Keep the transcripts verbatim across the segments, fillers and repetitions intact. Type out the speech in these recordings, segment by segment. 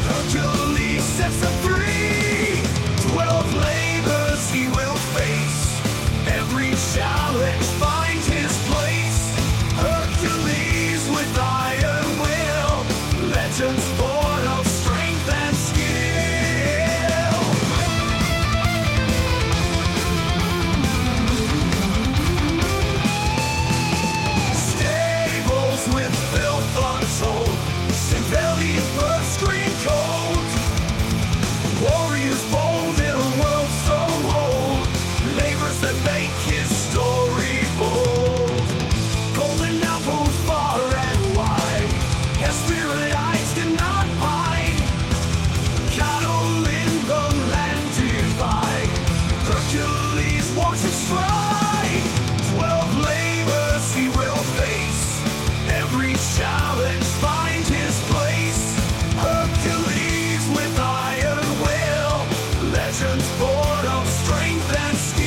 Hercules sets them free. Twelve labors he will face. Every challenge finds his place. Hercules with iron will. Legends born of strength and skill. Stables with filth untold. Civilian blood screen cold. Warriors bold in a world so old. Labors that make his story bold. Golden apples far and wide. Hesperian eyes cannot hide. Cattle in the land divide. Hercules watches strike. Twelve labors he will face. Every challenge finds his place. Hercules with iron will. Legends born of strength and skill.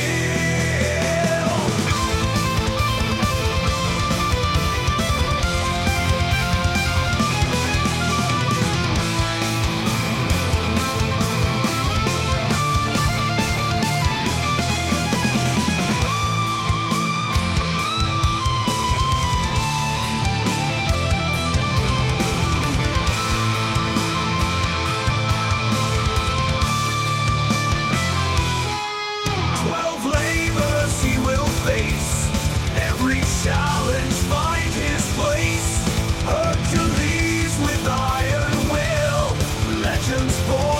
Twelve labors he will face. Every challenge find his place. Hercules with iron will. Legends born